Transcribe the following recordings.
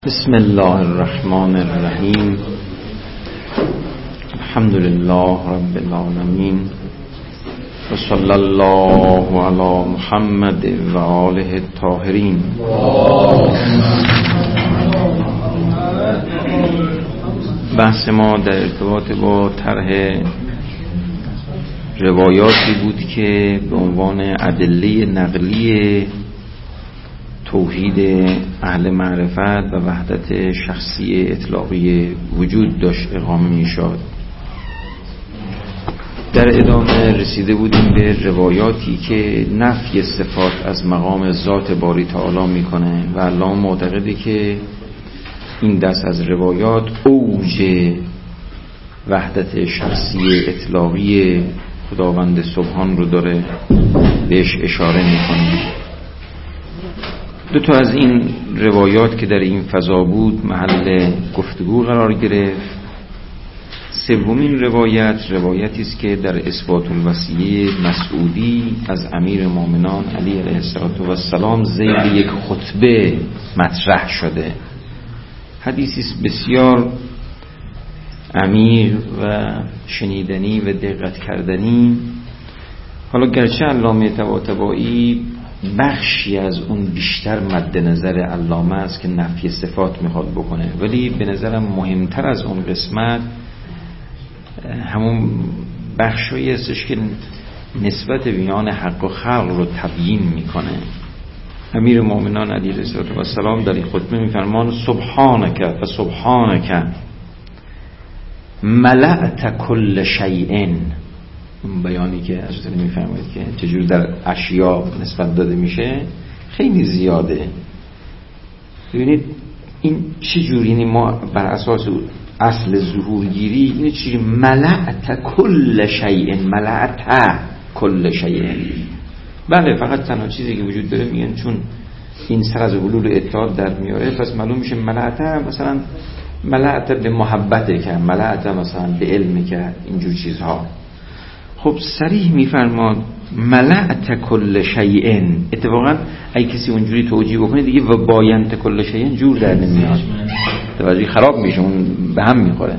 بسم الله الرحمن الرحیم. الحمد لله رب العالمین و صلی الله علی محمد و آله الطاهرین. بحث ما در ارتباط با طرح روایاتی بود که به عنوان ادله نقلی توحید اهل معرفت و وحدت شخصی اطلاقی وجود داشت اقامه می شد. در ادامه رسیده بودیم به روایاتی که نفی صفات از مقام ذات باری تعالی میکنه و الله معتقده که این دست از روایات اوج وحدت شخصی اطلاقی خداوند سبحان رو داره بهش اشاره میکنه. دو تا از این روایات که در این فضا بود محل گفتگو قرار گرفت. سومین روایتی است که در اثبات الوصیه مسعودی از امیر مومنان علی علیه السلام ذیل یک خطبه مطرح شده. حدیثی است بسیار عمیق و شنیدنی و دقت کردنی. حالا گرچه علامه طباطبایی بخشی از اون بیشتر مد نظر علامه است که نفی صفات میخواد بکنه، ولی به نظرم مهمتر از اون قسمت همون بخشایی هستش که نسبت میان حق و خلق رو تبیین میکنه. امیر مومنان علیه السلام در این خطبه میفرمان سبحانک و سبحانک ملأت کل شیء. اون بیانی که حضرت میفرمایید که چجور در اشیا نسبت داده میشه خیلی زیاده. ببینید این چجور، یعنی ما بر اساس اصل ظهورگیری اینه چجوری ملأت کل شیء، ملأت کل شیء. بله فقط تنها چیزی که وجود داره میگن چون این سر از حلول اتحاد در میاره پس معلوم میشه ملأت مثلا ملأت به محبته که ملأت مثلا به علم که اینجور چیزها. خب صریح میفرماد ملأت کل شیء. اتفاقا اگه کسی اونجوری توجیه بکنه دیگه و باینت کل شیء جور در نمیاد، توجیه خراب میشه، اون به هم میخوره.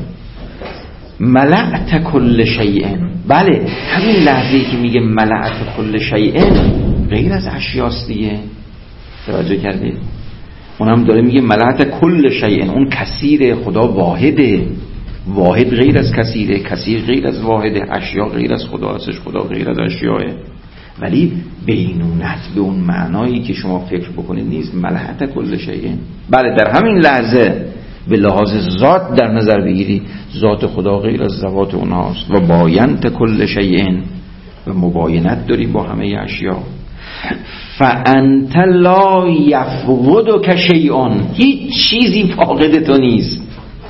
ملأت کل شیء، بله همین لحظه‌ای که میگه ملأت کل شیء غیر از اشیاست دیگه، توجه کردید؟ اونم داره میگه ملأت کل شیء، اون کثیر، خدا واحده، واحد غیر از کثیره، کثیر غیر از واحده، اشیا غیر از خدا هستش، خدا غیر از اشیاه. ولی بینونت به اون معنایی که شما فکر بکنید نیست. ملأت کل شیء، بله در همین لحظه به لحاظ ذات در نظر بگیری ذات خدا غیر از ذوات اونهاست. و باینت کل شیء، و مباینت داری با همه اشیا. فانت لا یفقدک شیء، هیچ چیزی فاقد تو نیست.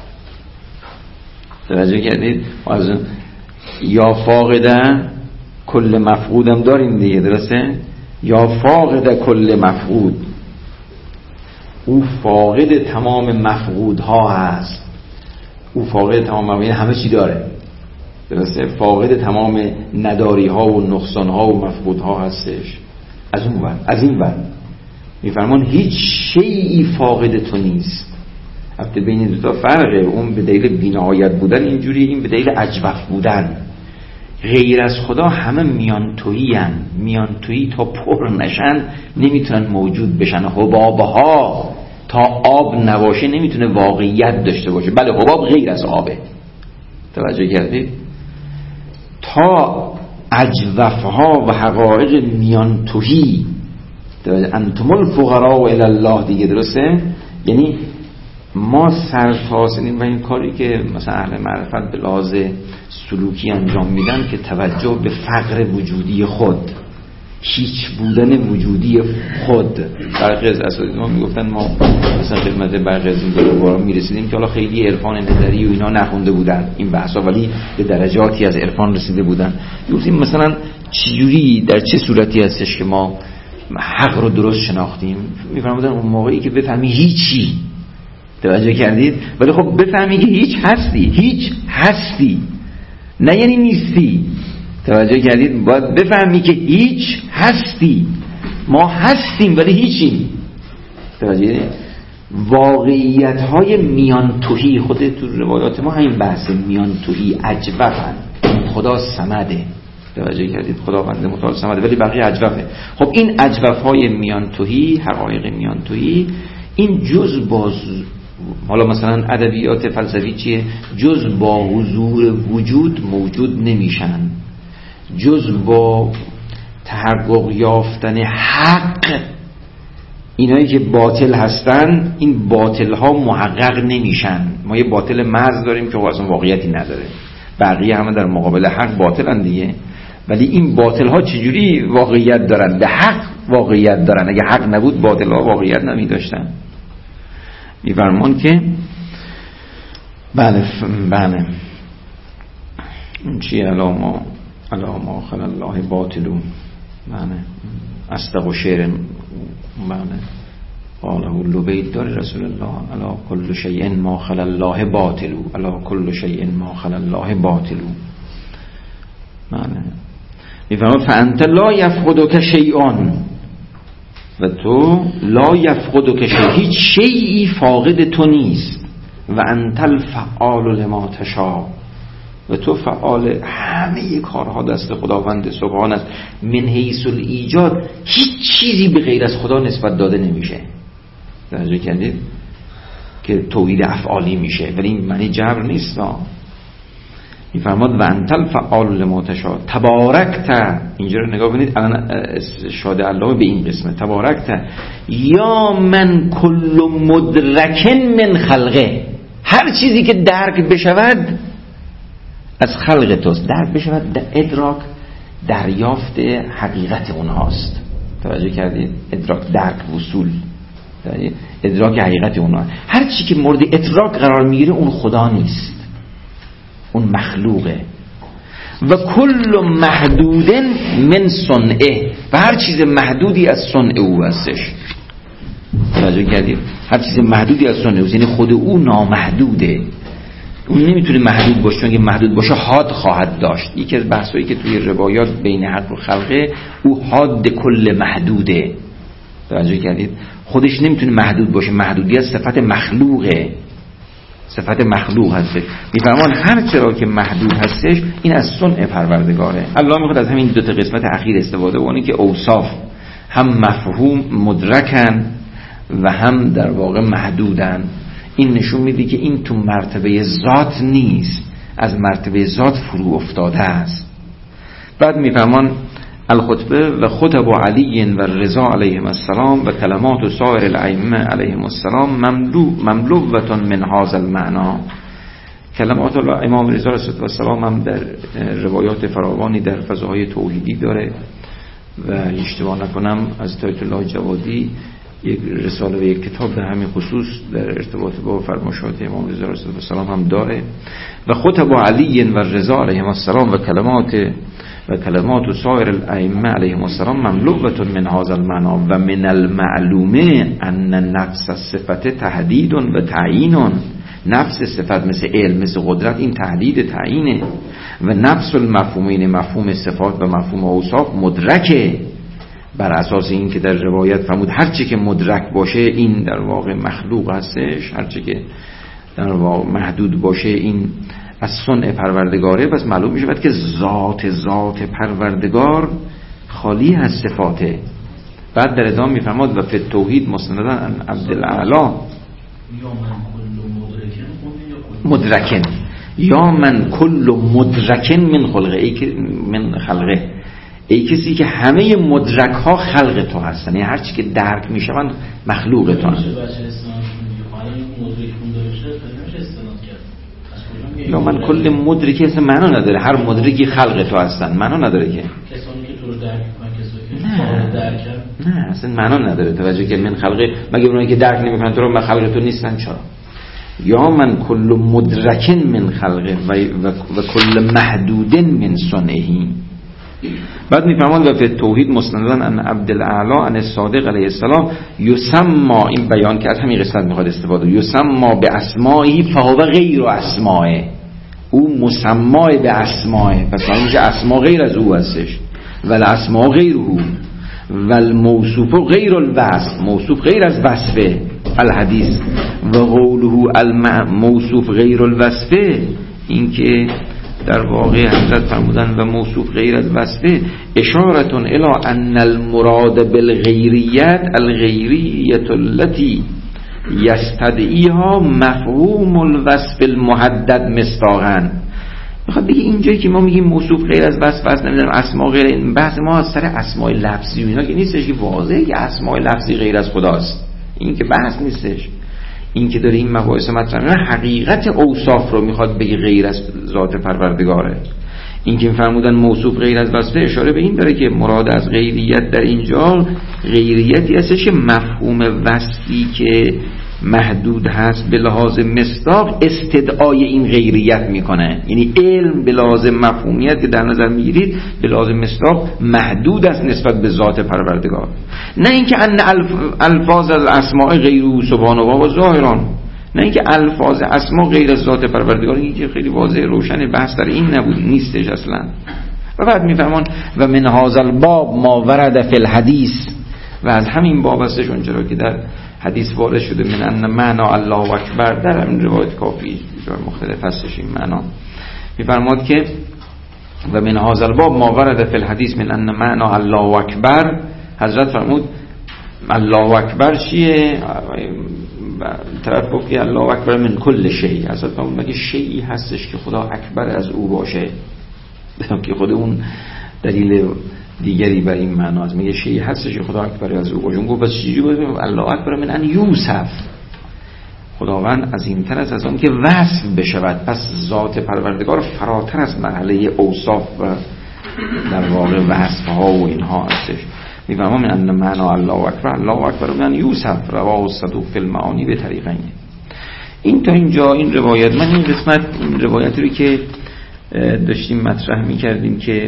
توجه کردید؟ از یا فاقده کل مفقودم داریم دیگه، درسته؟ یا فاقده کل مفقود، او فاقد تمام مفقودها هست. او فاقد تمام مفقود، همه چی داره، درسته؟ فاقد تمام نداری ها و نقصان ها و مفقودها هستش. از اون ور، از این ور میفرمان هیچ شیئی فاقد تو نیست. البته بین دو تا فرقه، اون به دلیل بی‌نهایت بودن اینجوری، این به دلیل اجوف بودن. غیر از خدا همه میانتویی هن. میانتویی تا پر نشن نمیتونن موجود بشن. حبابها تا آب نباشه نمیتونه واقعیت داشته باشه. بله حباب غیر از آبه، توجه کردید؟ تا اجوفها و حقایق میانتویی، انتم الفقراء الی الله دیگه، درسته؟ یعنی ما سرتاسرین و این کاری که مثلا اهل معرفت به لحاظ سلوکی انجام میدن که توجه به فقر وجودی خود، هیچ بودن وجودی خود. برخی از اساتید ما میگفتن، ما مثلا خدمت برخی از این دوباره میرسیدیم که حالا خیلی عرفان نظری و اینا نخونده بودن این بحثا، ولی به درجاتی از عرفان رسیده بودن. میگفتیم مثلا چجوری در چه صورتی هستش که ما حق رو درست شناختیم؟ میفرمودن اون موقعی که بفهمی هیچی، توجه کردید؟ ولی خب بفهمی که هیچ هستی، نه یعنی نیستی، توجه کردید؟ باید بفهمی که هیچ هستی، ما هستیم ولی هیچیم، توجه کردید؟ واقعیت های میان توهی، خود تو روایات ما همین بحث میان توهی اجوفن. خدا صمده، توجه کردید؟ خداوند متعال صمده ولی بقیه اجوفه. خب این اجوف های میان توهی، حقایق میان توهی، این جز با حالا مثلا ادبیات فلسفی چیه؟ جز با حضور وجود موجود نمیشن، جز با تحقق یافتن حق اینایی که باطل هستن این باطل ها محقق نمیشن. ما یه باطل محض داریم که اصلا واقعیتی نداره، بقیه همه در مقابل حق باطلن دیگه، ولی این باطل ها چجوری واقعیت دارن؟ به حق واقعیت دارن. اگه حق نبود باطل ها واقعیت نمی داشتن. میفرمان که بله چی علاما خل الله باطلو، بله اصدق و شعر، بله قاله لبید داره رسول الله الا کل شیء ما خل الله باطلو، الا کل شیء ما خل الله باطلو. بله میفرماد فانت لا یفقدک شیئان، و تو لا یفقدک شیء، هیچ شیئی فاقد تو نیست. و انت الفعال لما تشاء، و تو فعال همه کارها دست خداوند سبحان است. من حیث الایجاد هیچ چیزی به غیر از خدا نسبت داده نمیشه. توجه کردید که توحید افعالی میشه، ولی این معنی جبر نیست. میفرماد و انت الفعال لما تشاء تبارکت. اینجا رو نگاه کنید، الان شاد الله به این قسمه تبارکت یا من کل مدرک من خلقه، هر چیزی که درک بشود از خلق توست. درک بشود ادراک، دریافت حقیقت اونهاست. توجه کردید؟ ادراک، درک، وصول، ادراک حقیقت اونها. هر چی که مورد ادراک قرار میگیره اون خدا نیست، اون مخلوقه. و کل محدود من صنعه، و هر چیز محدودی از صنع او هستش. توجه کردید؟ هر چیز محدودی از صنع او، یعنی خود او نامحدوده، اون نمیتونه محدود باشه، چون اگه محدود باشه حاد خواهد داشت. یکی از بحثایی که توی روایات بین حق و خلقه، او حاد کل محدوده. توجه کردید؟ خودش نمیتونه محدود باشه، محدودیت صفت مخلوقه، صفت مخلوق هستش. میفرمان هر چرا که محدود هستش این از صنع پروردگاره. الله میخواد از همین دو تا قسمت اخیر استفاده کنه که اوصاف هم مفهوم مدرکن و هم در واقع محدودن. این نشون میده که این تو مرتبه ذات نیست، از مرتبه ذات فرو افتاده است. بعد میفرمان الخطبه و خطب علی و رضا علیهم السلام و کلمات سایر الائمه علیهم السلام مملوءة من هذا المعنى. کلمات امام رضا علیه السلام هم در روایات فراوانی در فضاهای توحیدی داره و اشتباه نکنم از آیت الله جوادی یک رساله و یک کتاب به همین خصوص در ارتباط با فرمایشات امام رضا علیه السلام هم داره. و خطب علی و رضا علیهم السلام و کلمات سایر الائمه علیهم السلام مملوءة من هذا المعنى و من المعلوم ان نفس الصفت تحدید و تعیین. نفس صفت مثل علم، مثل قدرت، این تحدید تعیینه. و نفس المفهومین، مفهوم صفات و مفهوم اوصاف مدرکه. بر اساس این که در روایت فرمود هرچی که مدرک باشه این در واقع مخلوق هستش، هرچی که در واقع محدود باشه این از صنع پروردگاره. پس معلوم میشه که ذات پروردگار خالی از صفاته. بعد در ادامه میفرماد و فی التوحید مستندن عن عبدالاعلی مدرکن یا من کل مدرکن من خلقه، ای کسی که همه مدرک ها خلق تو هستن، یعنی هر چی که درک میشوند مخلوق تو هستن. یا من کل مدرکی اصلا معنا نداره، هر مدرکی خلق تو هستن، معنا نداره که کسانی که تو رو درک میکنن، نه اصلا معنا نداره. توجه که من خلقه، مگه اونایی که درک نمیکنن تو رو خلق تو نیستن؟ چرا؟ یا من کل مدرکن من خلقه و کل محدود من صنعه. بعد میفرماند و فی توحید مستندن عن عبدالاعلی عن الصادق علیه السلام یسما، این بیان که از همین قسمت میخواد استفاده، یسما به اسمایی فهو غیر اسمائه، او مسمای به اسمائه، پس میشه اسما غیر از او هستش. ول اسما غیر او ول موصوف غیر الوصف، موصوف غیر از وصفه. الحدیث و قوله الموصوف غیر الوصفه، این که در واقع حضرت فرمودن و موصوف غیر از وصفه، اشارتون الی ان المراد بالغیریت الغیریت التي یستدعیها مفهوم الوصف المحدد مصداقاً. میخواد بگه اینجایی که ما میگیم موصوف غیر از وصف است، نمیدونم اسما غیر، این بحث ما از سر اسماء لفظی و اینا که نیستش که واضحه که اسماء لفظی غیر از خداست، این که بحث نیستش. این که داره این مباحث مطرح حقیقت اوصاف رو میخواد بگه غیر از ذات پروردگاره. این که فرمودن موصوف غیر از وصفه اشاره به این داره که مراد از غیریت در اینجا غیریتی هستش که مفهوم وصفی که محدود هست به لحاظ مصداق استدعای این غیریت میکنه. یعنی علم به لحاظ مفهومیت که در نظر میگیرید به لحاظ مصداق محدود است نسبت به ذات پروردگار، نه اینکه ان الفاظ الاسماء غیر سبحانه و ظاهران، نه اینکه الفاظ اسما غیر از ذات پروردگار. این که خیلی واضح روشن، بحث در این نبود، نیستش اصلا. و بعد میفرمان و من هذا الباب ما ورد فی الحدیث، و از همین باب هستش اونجا که در حدیث وارد شده من ان معنا الله اکبر، در این روایت کافی جای مختلف هستش این معنا. میفرماد که و من هذا الباب ما ورد فی الحدیث من ان معنا الله اکبر، حضرت فرمود الله اکبر چیه؟ طرف گفت که الله اکبر من کل شیء، حضرت فرمود مگه شیئی هستش که خدا اکبر از او باشه؟ که خود اون دلیل دیگری بر این معناست. میگه شیئی هستش که خدا اکبر از او باشه. اون گفت بس چیزی بود الله اکبر من ان یوصف، خداوند از این تر از آن که وصف بشود. پس ذات پروردگار فراتر از مرحله اوصاف و در واقع وصف ها و اینها هستش. میفهمم من ان معنا الله اکبر من یوصف رواه الصدوق فی المعانی به طریقین. این تا اینجا این روایت. من این قسمت این روایتی رو که داشتیم مطرح میکردیم که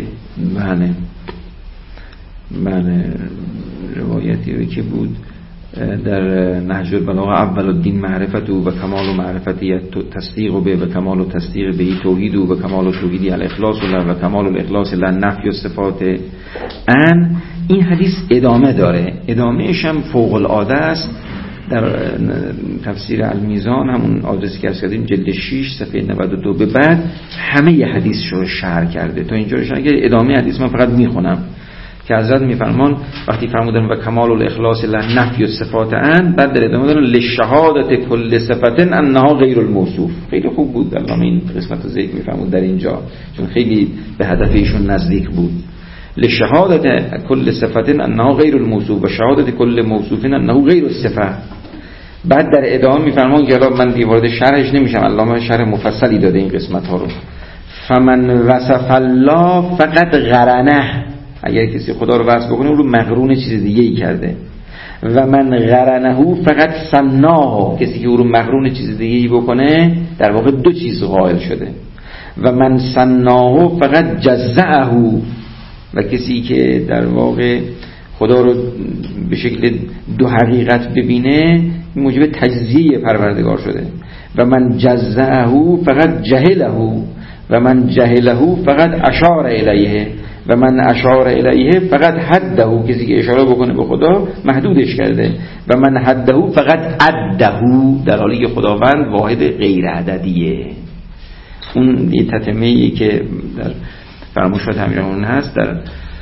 بله روایتی رو که بود در نهج البلاغه اول الدین معرفت و کمال و معرفتی تصدیق به و کمال و تصدیق به توحید و کمال و توحیدی الاخلاص و کمال الاخلاص لنفی و صفات ان. این حدیث ادامه داره، ادامهش هم فوق العاده است. در تفسیر المیزان همون آدرسی که کردیم جلد 6 صفحه 92 به بعد همه ی حدیث رو شرح کرده. تا اینجا شرح کرده. ادامه حدیث من فقط میخونم که حضرت میفرمان وقتی فرمودن و کمال الاخلاص لنفی الصفات ان، بعد در ادامه دارن لشهادت کل صفت انها غیر الموصوف. خیلی خوب بود علامه این قسمت رو ذکر میفرمود در اینجا، چون خیلی به هدف ایشون نزدیک بود. لشهادت کل صفت انها غیر الموصوف و شهادت کل موصوف انه غیر الصفه. بعد در ادامه میفرمان که من دیوارد شرحش نمیشم، علامه شرح مفصلی داده این قسمت ها رو. فمن وصف الله فقط قرنه، اگر کسی خدا رو وصف بکنه اون رو مقرون چیز دیگه ای کرده. و من قرنه فقط سناه، کسی که اون رو مقرون چیز دیگه ای بکنه در واقع دو چیز قائل شده. و من سناه فقط جزعه، و کسی که در واقع خدا رو به شکل دو حقیقت ببینه موجب تجزیه پروردگار شده. و من جزعه فقط جهله، و من جهله فقط اشار الیه، و من اشار الیه فقط حده، کسی که اشاره بکنه به خدا محدودش کرده. و من حده فقط عده، در حالی که خداوند واحد غیر عددیه. اون یه تتمه‌ای که در فرمایشات امیرالمومنین هست در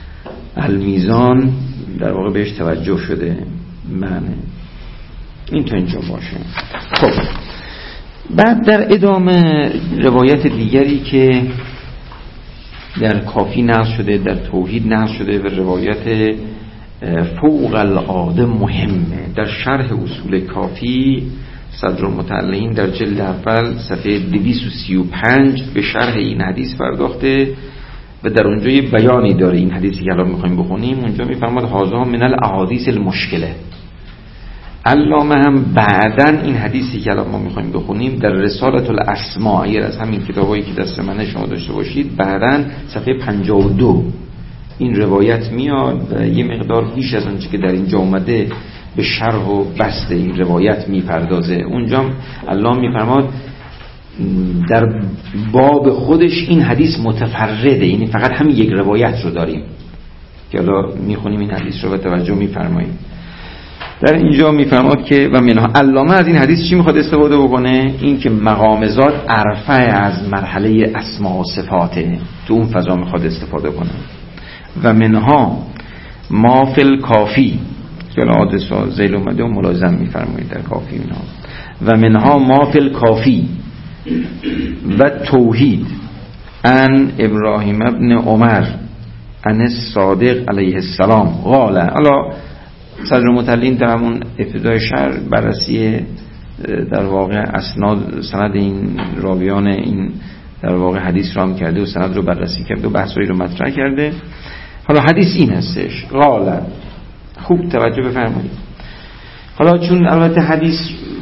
المیزان در واقع بهش توجه شده. معنی این تا اینجا باشه. خب بعد در ادامه روایت دیگری که در کافی نقل شده، در توحید نقل شده و روایت فوق العاده مهمه. در شرح اصول کافی صدر المتعلقین در جلد اول صفحه 235 به شرح این حدیث پرداخته و در اونجا یه بیانی داره. این حدیثی که الان میخوایم بخونیم اونجا میفرماد هذا من الاحادیث المشکله. علامه هم بعدن این حدیثی که الان ما میخوایم بخونیم در رسالة الاسماء، اگر از همین کتابایی که دست منه شما داشته باشید، بعدن صفحه 52 این روایت میاد و یه مقدار بیش از اونچه که در اینجا اومده به شرح و بسط این روایت میپردازه. اونجا علامه میفرماد در باب خودش این حدیث متفرده، یعنی فقط همین یک روایت رو داریم که حالا میخونیم این حدیث رو و توجه میفرماییم. در اینجا میفرماد که و منها علامه از این حدیث چی میخواد استفاده بکنه؟ این که مقام ذات ارفع از مرحله اسما و صفاته، تو اون فضا میخواد استفاده کنه. و منها ما فی الکافی که العادثا زیل اومده و ملازم میفرمایید در کافی اینا. و منها ما فی الکافی و توحید ان ابراهیم ابن عمر ان الصادق علیه السلام قال. الا صدر متعلین در همون ابتدای شرح بررسی در واقع اسناد سند این راویان این در واقع حدیث را هم کرده و سند رو بررسی کرده و بحثایی رو مطرح کرده. حالا حدیث این هستش قال، خوب توجه بفرمایید. حالا چون البته حدیث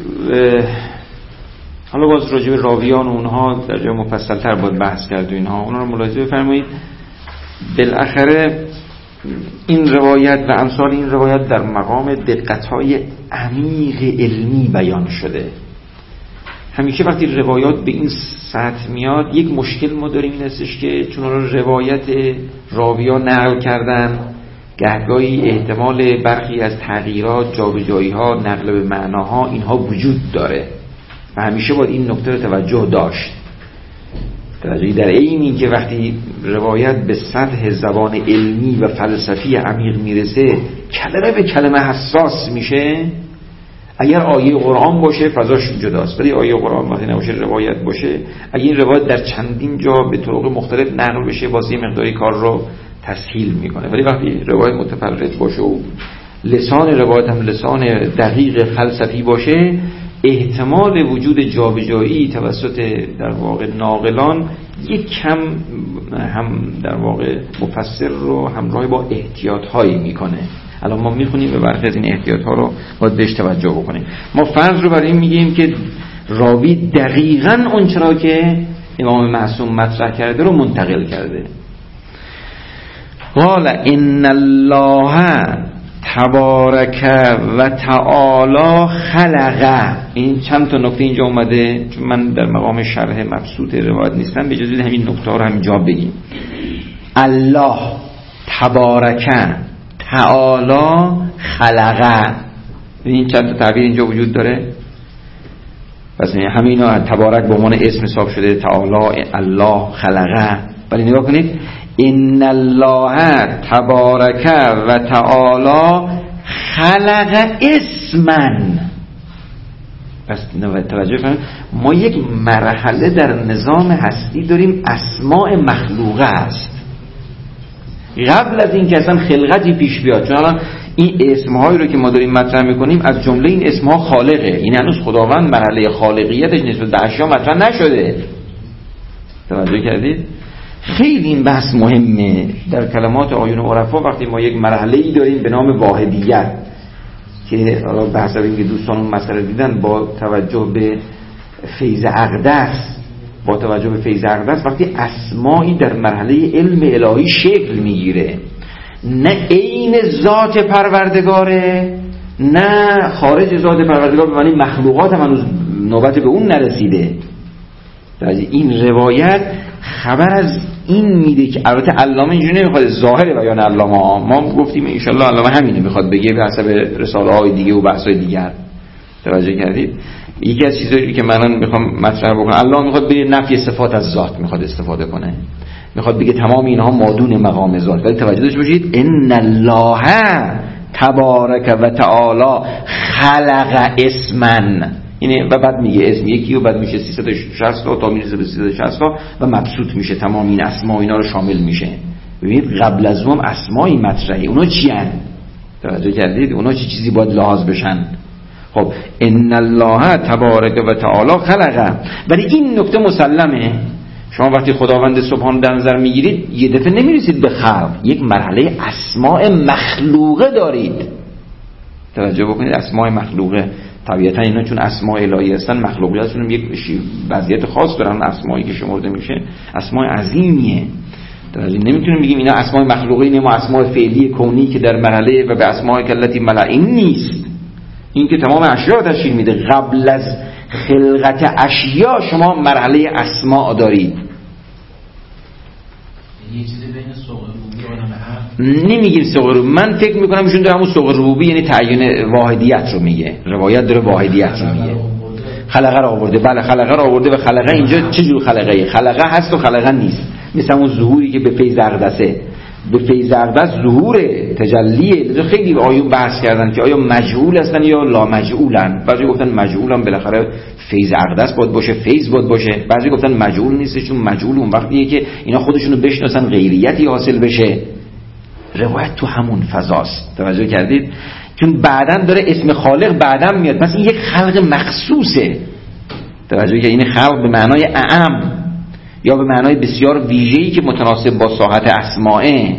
حالا باز راجع به راویان و اونها در جای مفصل‌تر باید بحث کرد و اینها، اونها رو ملاحظه بفرمایید. بالاخره این روایت و امثال این روایت در مقام دقت‌های عمیق علمی بیان شده. همیشه وقتی روایات به این سطح میاد یک مشکل ما داریم، این هستش که چون روایت راویان نقل کردن گهگاهی احتمال برخی از تغییرات، جابجایی‌ها، نقل به معناها اینها وجود داره و همیشه باید این نکته رو توجه داشت. در عین این که وقتی روایت به سطح زبان علمی و فلسفی عمیق میرسه کلمه به کلمه حساس میشه. اگر آیه قرآن باشه فضاش جداست، ولی آیه قرآن وقتی نباشه روایت باشه، اگر این روایت در چندین جا به طرق مختلف نقل بشه واسه مقداری کار رو تسهیل میکنه، ولی وقتی روایت متفرد باشه و لسان روایت هم لسان دقیق فلسفی باشه احتمال وجود جابجایی توسط در واقع ناقلان یک کم هم در واقع مفسر رو همراه با احتیاط هایی میکنه. الان ما میخونیم و برخی از این احتیاط ها رو باید بهش توجه بکنیم. ما فرض رو برای این میگیم که راوی دقیقاً اون چرا که امام معصوم مطرح کرده رو منتقل کرده. قال ان الله تبارک و تعالی خلق. این چند تا نکته اینجا اومده، چون من در مقام شرح مبسوط روایت نیستم، به جز همین نکته رو همینجا بگیم. الله تبارک تعالی خلق، این چند تا تعبیر اینجا وجود داره. پس همینا تبارک به عنوان اسم حساب شده، تعالی الله خلق. ولی نگاه کنید ان الله تبارک و تعالی خلق اسمن. پس توجه کنید ما یک مرحله در نظام هستی داریم اسماء مخلوقه است قبل از این که اصلا خلقتی پیش بیاد. چون الان این اسمهایی رو که ما داریم مطرح میکنیم از جمله این اسمها خالقه، این هنوز خداوند مرحله خالقیتش نسبت به اشیا مطرح نشده. توجه کردید؟ خیلی این بحث مهمه در کلمات آیون عرفا. وقتی ما یک مرحله‌ای داریم به نام واحدیت که حالا بحث داریم که دوستان اون مسئله دیدن با توجه به فیض اقدس، با توجه به فیض اقدس وقتی اسمایی در مرحله علم الهی شکل میگیره، نه عین ذات پروردگاره نه خارج ذات پروردگار، به معنی مخلوقات هم هنوز نوبت به اون نرسیده. این روایت خبر از این میده که البته علامه اینجوری نمیخواد ظاهر بیان علامه ما گفتیم ان شاء الله علامه همینه میخواد بگه به حسب رساله های دیگه و بحث های دیگر. توجه کردید؟ یکی از چیزایی که من میخوام مطرح بکنم، الله میخواد به نفی صفات از ذات میخواد استفاده کنه، میخواد بگه تمام اینها مادون مقام ذات. ولی توجه داشته باشید ان الله تبارک و تعالی خلق اسمن، اینه و بعد میگه اسم یکی و بعد میشه 360 تا میرسه به 360 تا و مبسوط میشه تمام این اسما اینا رو شامل میشه. ببینید قبل از اون اسمایی مطرحه، اونا چی ان؟ توجه کردید؟ اونا چه چیزی باید لحاظ بشن؟ خب ان الله تبارک و تعالی خلق. ولی این نکته مسلمه، شما وقتی خداوند سبحان در نظر میگیرید یه دفعه نمیرسید به خلق، یک مرحله اسماء مخلوقه دارید. توجه بکنید اسماء مخلوقه طبیعتا اینا چون اسماء الهی هستن مخلوقیاتشون یک وضعیت خاص دارن. اسمایی که شمرده میشه اسماء عظیمیه. نمیتونیم بگیم اینا اسماء مخلوقه، اینا ما اسماء فعلی کونی که در مرحله و به اسماء کلتی ملائین نیست. این که تمام اشیا تشکیل میده. قبل از خلقت اشیا شما مرحله اسماء دارید. یه چیزی بین سوق روحی و عالم نمیگیم سوق ربوبی. من فکر میکنم ایشون داره همون سوق ربوبی یعنی تعیین واحدیت رو میگه. روایت داره واحدیت رو میگه. خلقه رو آورده. بله خلقه رو آورده. و خلقه اینجا چه جور خلقه؟ خلقه هست و خلقه نیست. مثل اون ظهوری که به فیض اقدسه. به فیض اقدس ظهوره، تجلیه. خیلی آیون بحث کردن که آیا مجهول هستن یا لا مجهولن. بعضی گفتن مجهولن، بالاخره فیض اقدس باید باشه، فیض باید باشه. بعضی گفتن مجهول نیست، چون مجهول اون وقتیه که اینا خودشونو بشناسن، غیریتی حاصل بشه. روایت تو همون فضاست. توجه کردید؟ چون بعدن داره اسم خالق بعدن میاد، پس این یک خلق مخصوصه. توجه که این خلق به معنای اعم یا به معنای بسیار ویژه‌ای که متناسب با ساحت اسماءه.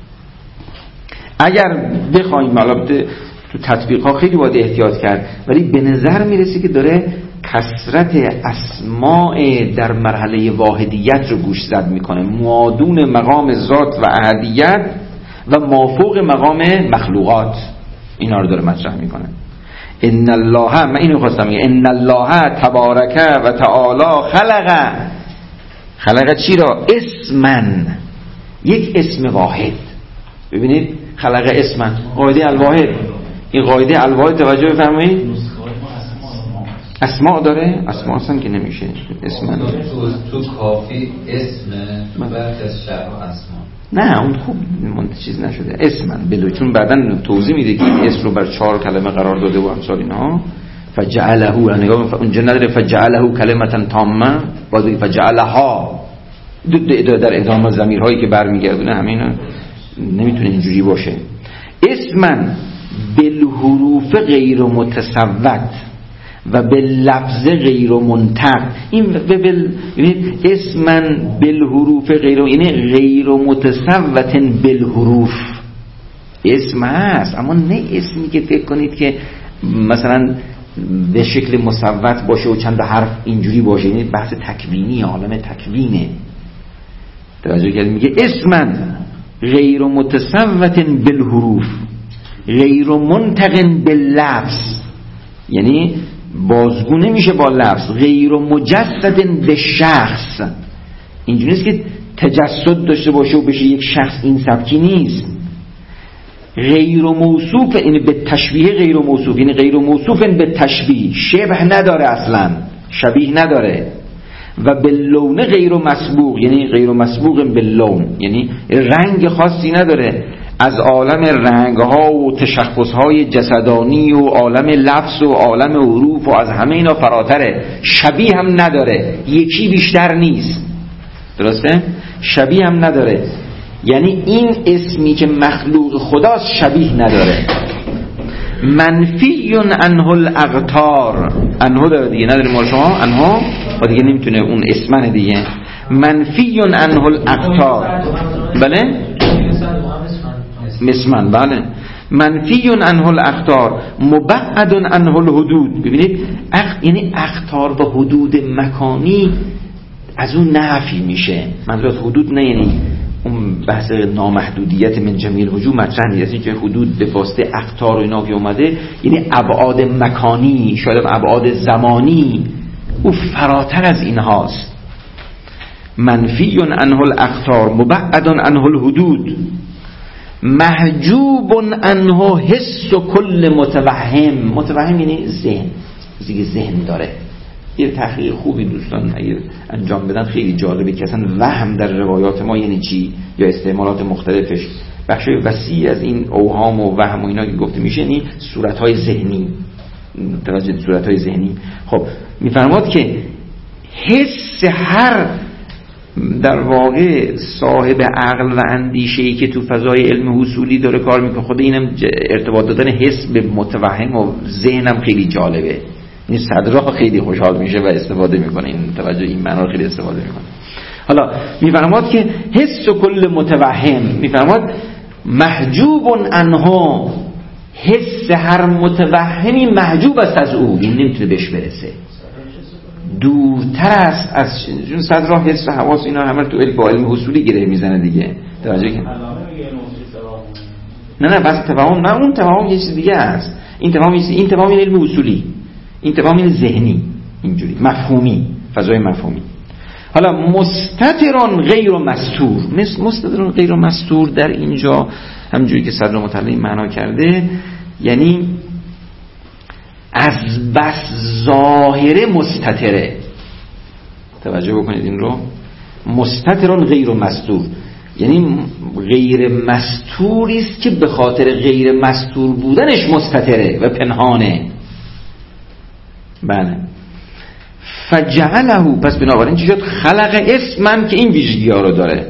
اگر بخوایم البته تو تطبیق‌ها خیلی باید احتیاط کرد، ولی به نظر میرسه که داره کثرت اسماء در مرحله واحدیت رو گوش زد میکنه، موادون مقام ذات و احدیت و مافوق مقام مخلوقات، اینا رو داره مطرح میکنه. ان الله، من اینو خواستم بگم، ان الله تبارک و تعالی خلق چی را؟ اسمن، یک اسم واحد. ببینید خلق اسمن، قاعده الواحد. این قاعده الواحد توجه بفرمایید اسماء داره، اسماء اصلا که نمیشه اسمن. تو کافی اسم بعد از شرح اسماء. نه اون خوب چیز نشده اسمن بلو، چون بعداً توضیح میده که این اسم رو بر 4 کلمه قرار داده و امثال اینها. فجعله، نگاه اونجا نداره فجعله کلمتا تامه، باید فجعلها در ادامه ضمیرهایی که برمیگردونه همینا نمیتونه اینجوری باشه. اسمن بالحروف غیر متصوت و باللفظ غیر منطق. این یعنی اسمن بالحروف غیر، یعنی غیر متصوت بالحروف. اسم هست اما نه اسمی که فکر کنید که مثلا به شکل مصوت باشه و چند حرف اینجوری باشه. یعنی بحث تکوینی، عالم تکوینه. توجه کردید؟ میگه اسمن غیر متصوت بالحروف غیر منطق باللفظ، یعنی بازگو نمیشه با لفظ. غیر مجسد به شخص، اینجوری نیست که تجسد داشته باشه و بشه یک شخص، این سبکی نیست. غیر موصوف، یعنی به تشبیه غیر موصوف، یعنی غیر موصوف به تشبیه، شبه نداره اصلا، شبیه نداره. و باللون غیر مسبوق، یعنی غیر مسبوق باللون، یعنی رنگ خاصی نداره. از عالم رنگها و تشخصهای جسدانی و عالم لفظ و عالم حروف و از همه اینا فراتره. شبیه هم نداره، یکی بیشتر نیست. درسته؟ شبیه هم نداره، یعنی این اسمی که مخلوق خداست شبیه نداره. منفی عنه الاقطار، عنه داره دیگه، نداره مال شما عنه و دیگه نمیتونه اون اسمنه دیگه. منفی عنه الاقطار، بله مسمن، بله. منفی عنه الاقطار مبعد عنه الحدود. ببینید یعنی اقطار و حدود مکانی از اون نفی میشه. منظور از حدود نه یعنی اون بحث نامحدودیت من جمیل وجود مطرح نیست، که حدود به واسطه اقطار و اینا که اومده یعنی ابعاد مکانی، شاید ابعاد زمانی، او فراتر از این هاست. منفی عنه الاقطار مبعد عنه الحدود محجوب عنه حس و کل متوهم. متوهم یعنی ذهن، چیزی که ذهن داره. یه تحقیق خوبی دوستان اگه انجام بدن خیلی جالبه که اصلا وهم در روایات ما یعنی چی، یا استعمالات مختلفش. بخش وسیع از این اوهام و وهم و اینا که گفته میشه یعنی صورت‌های ذهنی، توجه صورت‌های ذهنی. خب میفرماد که حس هر در واقع صاحب عقل و اندیشه‌ای که تو فضای علم حصولی داره کار میکنه، خود اینم ارتباط دادن حس به متوهم و ذهنم خیلی جالبه. این صدرها خیلی خوشحال میشه و استفاده میکنه، این توجه این معنا رو خیلی استفاده میکنه. حالا میفرماد که حس و کل متوهم، میفرماد محجوب عنه، حس هر متوهمی محجوب است از او، این نمیتونه بهش برسه، دورتر است از چون صدرها حس و حواس اینا همه تو با علم حصولی گره میزنه دیگه. توجه کن. نه بس توهم، نه اون توهم یه چیز دیگه است. این توهم علم حصولی، این توهم ذهنی، اینجوری مفهومی، فضای مفهومی. حالا مستترون غیر مستور، مستترون غیر مستور در اینجا همونجوری که صدر مطلع معنا کرده یعنی از بس ظاهره مستتره. توجه بکنید این رو، مستترون غیر مستور یعنی غیر مستوری است که به خاطر غیر مستور بودنش مستتره و پنهانه. بله. فجعله، پس بنابراین چی شد؟ خلق اسمم که این ویژگی ها رو داره.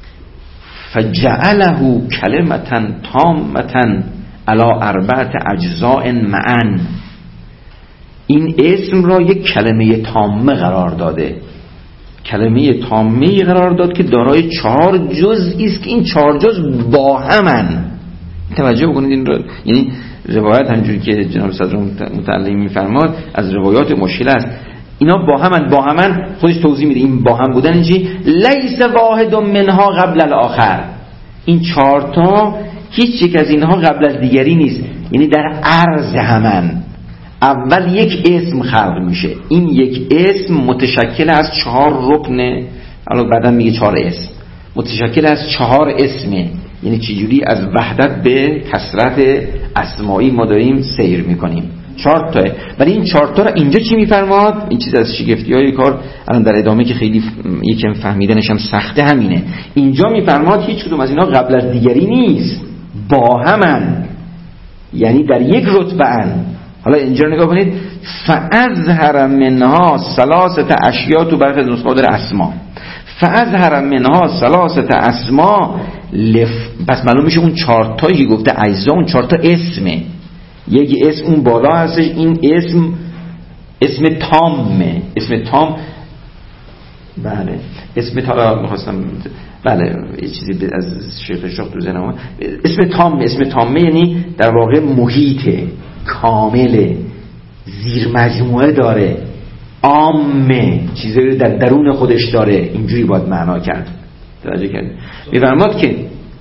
فجعله کلمتن تامتن علی اربعت اجزاء معا، این اسم را یک کلمه تامه قرار داده. کلمه تامه قرار داد که دارای 4 جزئی است که این 4 جزء با همن. توجه بکنید این رو، یعنی روایت همونجوری که جناب صدر متعلی میفرماد از روایات مشکل است. اینا با همن خودش توضیح میده. این با هم بودن چی؟ لیس واحد منها قبل الاخر، این 4 تا هیچ یک از اینها قبل از دیگری نیست، یعنی در عرض همن. اول یک اسم خلق میشه، این یک اسم متشکل از 4 رکن، الان بعدا میگه 4 اسم متشکل از 4 اسمه، یعنی چجوری از وحدت به کثرت اسمایی ما داریم سیر میکنیم. 4 تاه. ولی این 4 تا را اینجا چی میفرماد؟ این چیز از شگفتی‌های کار الان در ادامه که خیلی یکم فهمیدنش هم سخته همینه. اینجا میفرماد هیچ کدوم از اینا قبل از دیگری نیست، با همن، یعنی در یک رتبه ان. حالا اینجا نگاه کنید، فازهر منها ثلاثه اشیاء، تو برخی از نسخه‌ها در اسما فازهر منها ثلاثه اسما پس معلوم میشه اون 4 تایی گفته اجزا، اون 4 تا اسمه. یک اسم اون بالا هستش، این اسم تامه، اسم تام. بله اسم تام می‌خواستم، بله یه چیزی از شیخ شاخ تو ذهنم. اسم تامه یعنی در واقع محیطه، کامله، زیر مجموعه داره، عامه، چیزایی در درون خودش داره. اینجوری باید معنا کرد. توجه کردید؟ می‌فرماد که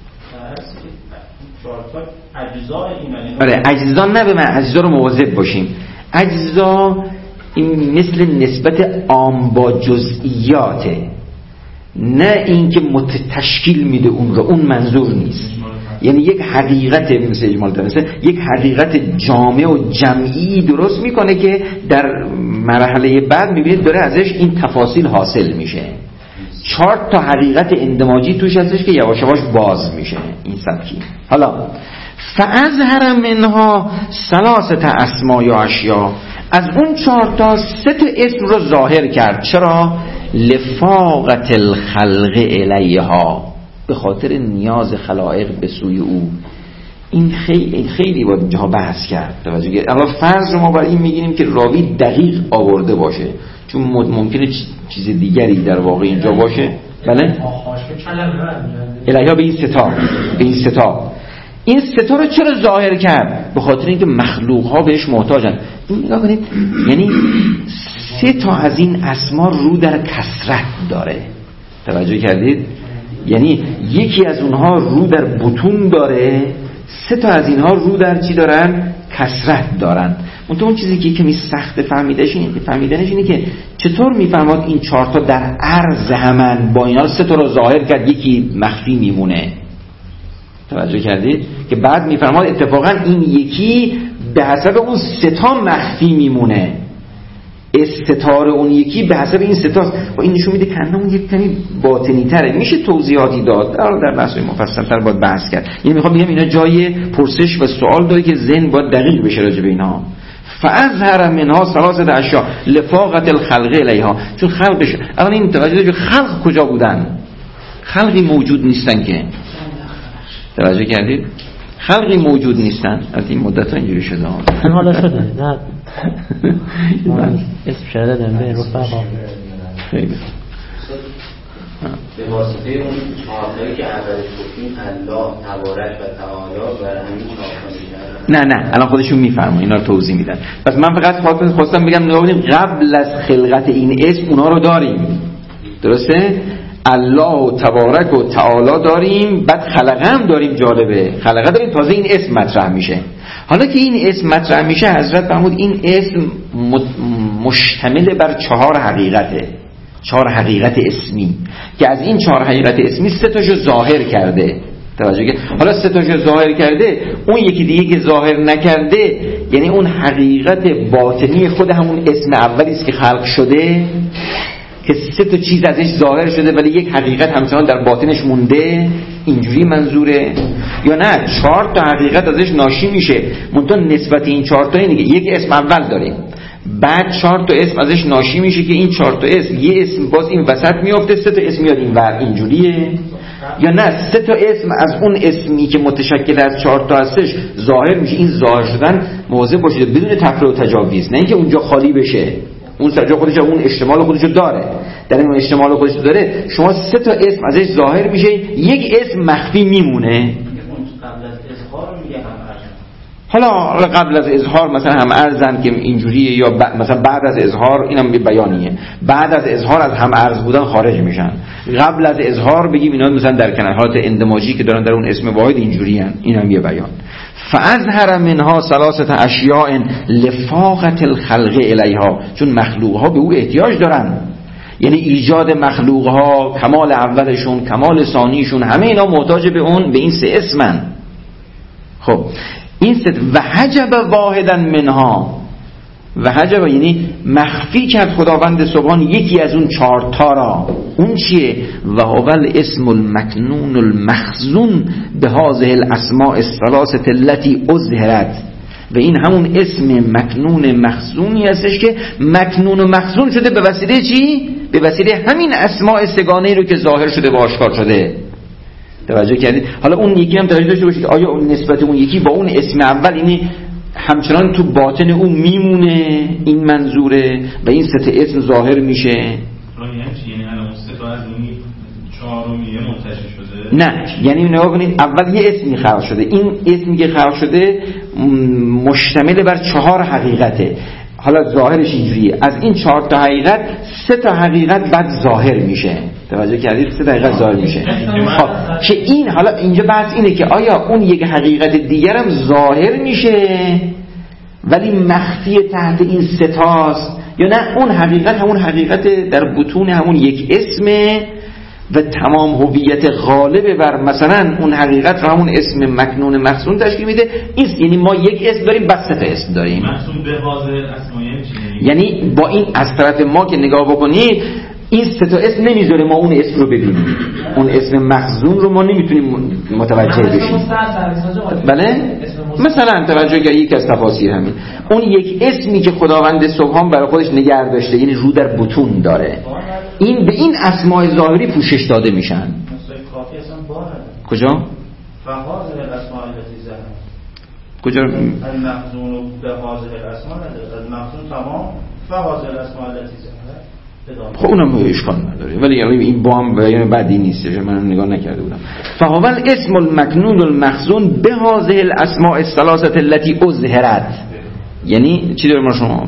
اجزا، نه به من اجزا رو مواظب باشیم. اجزا این مثل نسبت عام با جزئیاته، نه اینکه تشکیل میده اون رو، اون منظور نیست. یعنی یک حقیقت مثل اجمال داره، یک حقیقت جامع و جمعی درست میکنه که در مرحله بعد میبینید داره ازش این تفاصیل حاصل میشه. 4 تا حقیقت اندماجی توش هستش که یواش یواش باز میشه این سبکی. حالا فازهر منها ثلاثه اسماء یا اشیاء، از اون 4 تا 3 تا اسم رو ظاهر کرد. چرا؟ لفاقت الخلق الیها، به خاطر نیاز خلائق به سوی او. این خیلی باید اینجا بحث کرد. توجه کنید. الان فرض رو ما برای این میگیریم که راوی دقیق آورده باشه، چون ممکنه چیز دیگری در واقع اینجا باشه. بله الیها به این ستا این ستا رو چرا ظاهر کرد؟ به خاطر اینکه مخلوق ها بهش محتاجن. این نگاه کنید، یعنی 3 تا از این اسما رو در کثرت داره. توجه کردید؟ یعنی یکی از اونها رو در بطون داره، 3 تا از اینها رو در چی دارن؟ کثرت دارن. اون چیزی که کمی سخت فهمیدنش اینه که چطور میفهمد این 4 تا در عرض همن، با اینا 3 تا رو ظاهر کرد، یکی مخفی میمونه. توجه کردید؟ که بعد میفرماد اتفاقا این یکی به حسب اون 3 تا مخفی میمونه، استتار اون یکی به حسب این 3 تا. و این نشون میده که اون یک کمی باطنی تره. میشه توضیحاتی داد، در بحث مفصل‌تر باید بحث کرد. یعنی میخوام بگم اینا جای پرسش و سوال داره که ذهن باید دقیق بشه راجع به اینا. فازهر منها ثلاثه اشیاء لفاقت الخلق الیها، چون خلقش الان این توجه داشت خلق کجا بودن؟ خلقی موجود نیستن که. توجه کردید؟ خلقی موجود نیستن. از این مدت ها اینجوری شده حالا شده نه اسم شده دنبه رفقا خیلی به واسطه اون 4 تایی که اولش گفتیم الله تبارک و تعالی برای همین 4 تا نه الان خودشون میفرمون اینا رو توضیح میدن. پس من فقط خواستم بگم نگاه کنیم قبل از خلقت این اسم اونا رو داریم، درسته؟ الله تبارک و تعالی داریم، بعد خلقه هم داریم. جالبه، خلقه داریم، تازه این اسم مطرح میشه. حالا که این اسم مطرح میشه حضرت فرمود این اسم مشتمل بر 4 حقیقته. 4 حقیقت اسمی که از این 4 حقیقت اسمی 3 تاشو ظاهر کرده. توجه که حالا 3 تاشو ظاهر کرده، اون یکی دیگه که ظاهر نکرده یعنی اون حقیقت باطنی خود همون اسم اولی است که خلق شده که 3 تا چیز ازش ظاهر شده ولی یک حقیقت همچنان در باطنش مونده. اینجوری منظوره یا نه 4 تا حقیقت ازش ناشی میشه، منتها نسبت این 4 تا اینه که یک اسم اول داریم، بعد 4 تا اسم ازش ناشی میشه که این 4 تا اسم یه اسم باز این وسط میافته، 3 تا اسم میاد این ور. اینجوریه یا نه 3 تا اسم از اون اسمی که متشکل از 4 تا هستش ظاهر میشه. این ظاهر شدن مواظب باشید بدون تفرقه و تجاویز، نه اینکه اونجا خالی بشه، اون سجا خودش اون اشتمال خودشو داره، در این اشتمال خودشو داره شما 3 تا اسم ازش ظاهر میشه، یک اسم مخفی میمونه. حالا قبل از اظهار مثلا هم ارزن که اینجوریه، یا مثلا بعد از اظهار اینم به بیانیه، بعد از اظهار از هم ارز بودن خارج میشن، قبل از اظهار بگیم اینا مثلا در کنارات اندماجی که دارن در اون اسم واحد اینجوریان، اینم یه بیان. فاظهر منها 3 اشیاء لفاقت الخلق الیها، چون مخلوق ها به او احتیاج دارن، یعنی ایجاد مخلوق ها، کمال اولشون، کمال ثانیشون، همه اینا محتاج به اون، به این 3 اسمن. خب این 3 و حجب واحدا منها، و حجب یعنی مخفی کرد خداوند سبحان یکی از اون 4 تا را. اون چیه؟ و هو الاسم المکنون المخزون به هذه الاسماء الثلاثه التي اظهرت، و این همون اسم مکنون مخزونی هستش که مکنون و مخزون شده به وسیله چی؟ به وسیله همین اسماء سگانه‌ای رو که ظاهر شده و آشکار شده. توجه کردید؟ حالا اون یکی هم توجه داشته باشید آیا اون نسبت اون یکی با اون اسم اول اینی همچنان تو باطن اون میمونه، این منظوره، و این 3 تا اسم ظاهر میشه. یعنی الان 3 تا از این 4میه منتشر شده؟ نه، یعنی نگاه کنید اول یه اسمی خلق شده، این اسمی که خلق شده مشتمل بر 4 حقیقته. حالا ظاهرش اینجوریه، از این 4 تا حقیقت 3 تا حقیقت بعد ظاهر میشه. توجه کردید؟ 3 تا حقیقت ظاهر میشه. خب که این حالا اینجا بحث اینه که آیا اون یک حقیقت دیگرم ظاهر میشه ولی مخفی تحت این 3 تاست، یا نه اون حقیقت همون حقیقت در بطون همون یک اسمه و تمام هویت غالب بر مثلا اون حقیقت رو همون اسم مکنون مخزون تشکیل میده. این یعنی ما یک اسم داریم بس 3 تا اسم داریم. مخزون به حاضر اسمایی یعنی با این از طرف ما که نگاه بکنید این 3 تا اسم نمیذاره ما اون اسم رو ببینیم، اون اسم مخزون رو ما نمیتونیم متوجه بشیم. بله مثلا توجه کنید یک از تفاسیر همین اون یک اسمی که خداوند سبحان برای خودش نگه داشته، یعنی رو در بطون داره، این به این اسماء ظاهری پوشش داده میشن. کجا؟ فحاظر الاسماء التي ظهر. کجا؟ المخزون به حاظر الاسماء التي المخزون تمام فحاظر الاسماء التي ظهر. خب اونم اشکال نداره، ولی این با هم بیان بعدی نیست، من نگاه نکرده بودم. فهو الاسم المکنون المخزون به هذه الاسماء الثلاثه التي اظهرت، یعنی چی داره ما شما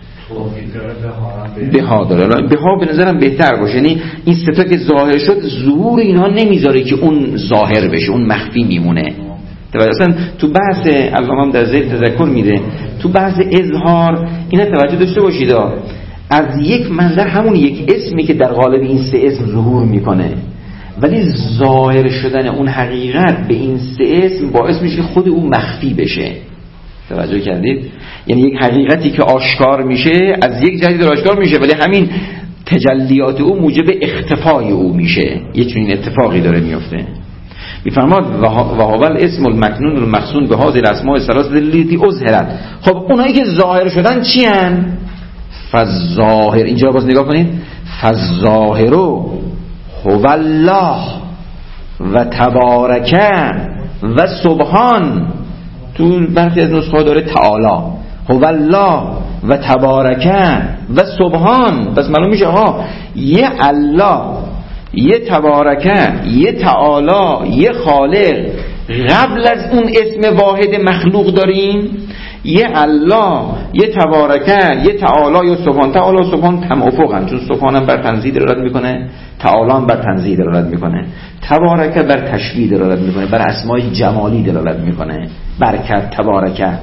بها داره؟ بها به نظرم بهتر باشه، یعنی این 3 تا که ظاهر شد ظهور اینها نمیذاره که اون ظاهر بشه، اون مخفی میمونه. اصلا تو بحث علامه هم در ذیل تذکر میده، تو بحث اظهار اینا توجه داشته باشید، از یک منظر همون یک اسمی که در قالب این 3 اسم ظهور میکنه، ولی ظاهر شدن اون حقیقت به این 3 اسم باعث میشه که خود او مخفی بشه. توجه کردید؟ یعنی یک حقیقتی که آشکار میشه از یک جهتی آشکار میشه، ولی همین تجلیات او موجب اختفای او میشه، یه چنین اتفاقی داره میفته. میفرماد و هو الاسم المکنون المخزون به هذه الاسماء الثلاثه التي اظهرت. خب اونایی که ظاهر شدن چی ان؟ فالظاهر، اینجا باز نگاه کنید، فالظاهر هو الله و تبارک و سبحان. تو برخی از نسخه داره تعالی، هو الله و تبارک و سبحان. بس معلوم میشه ها یه الله، یه تبارک، یه تعالی، یه خالق، قبل از اون اسم واحد مخلوق داریم، یه الله، یه تبارکه، یه تعالی یا سبحان. تعالی و سبحان تمافقن، چون سبحان هم بر تنزیه دلالت میکنه، تعالی هم بر تنزیه دلالت میکنه، تبارکه بر تشبیه دلالت میکنه، بر اسمای جمالی دلالت میکنه، برکت، تبارکه.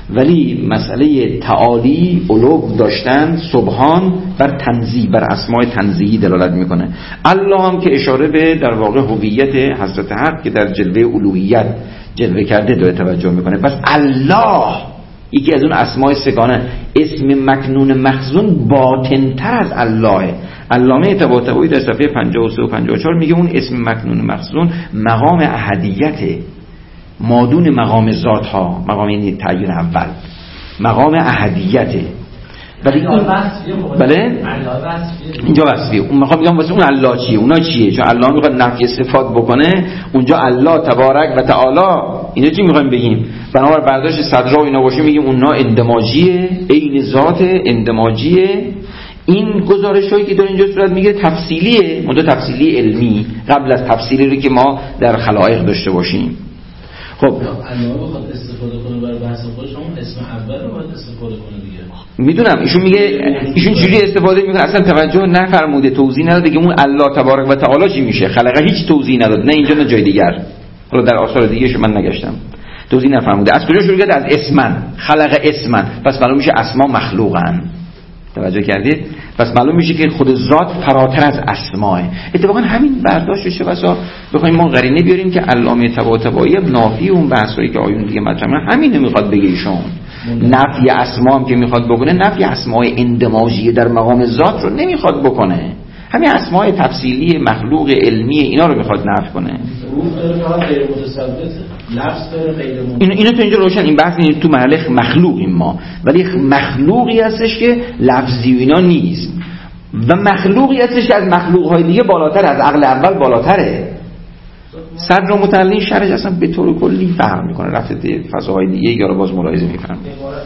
ولی مسئله تعالی علو داشتن سبحان بر تنزیه، بر اسماء تنزیهی دلالت میکنه. الله هم که اشاره به در واقع هویت حضرت حق که در جلوه الوهیت جلوه کرده داره توجه میکنه. پس الله یکی از اون اسماء سگانه، اسم مکنون مخزون باطن‌تر از الله. علامه طباطبایی در صفحه 53 و 54 میگه اون اسم مکنون مخزون مقام احدیته، مادون مقام ذات ها، مقام این تعیین اول مقام احدیته. ولی این بله اینجا وصفیه. اون میخوام بگم واسه اون الله چیه، اونا چیه؟ چون الله میخواد نفی صفات بکنه، اونجا الله تبارک و تعالی اینا چی میخوایم بگیم؟ بنابر برداشت صدرا و اینا باشه میگیم اونا اندماجیه، عین ذات اندماجیه. این گزارش هایی که در اینجا صورت میگیره تفصیلیه، منتها تفصیلی علمی قبل از تفصیلی رو که ما در خلایق داشته باشیم. خب الله بخواد استفاده کنه برای بحث خودش، اون اسم اول رو باید استفاده کنه دیگه. میدونم ایشون میگه ایشون چجوری استفاده میکنه، اصلا توجه نفرموده، توضیح نداده که اون الله تبارک و تعالی چی میشه. خلقه هیچ توضیح نداد، نه اینجا نه جای دیگر. حالا در آثار دیگه من نگشتم، توضیح نفرموده. از کجا شروع کرد؟ از اسمن، خلق اسمن، پس معلوم میشه اسما مخلوقن. توجه کردید؟ پس معلوم میشه که خود ذات فراتر از اسماه. اتفاقا همین برداشتشه. واسه بخوایم ما قرینه بیاریم که علامه طباطبایی نافی اون بحثایی که آیون دیگه مطرح همین میخواد بگه ایشون. نفی اسما هم که میخواد بکنه، نفی اسماء اندماجیه در مقام ذات رو نمیخواد بکنه، همین اسماء تفصیلی مخلوق علمی اینا رو میخواد نفی کنه. اینو تو اینجا روشن، این بحث تو محل مخلوقیم ما، ولی مخلوقی هستش که لفظی و اینا نیست، و مخلوقی هستش که از مخلوقهای دیگه بالاتر، از عقل اول بالاتره. صدر و متعلق شرح اصلا به طور کلی فهم میکنه، رفت فضاهای دیگه یا رو باز ملاحظه میفهم.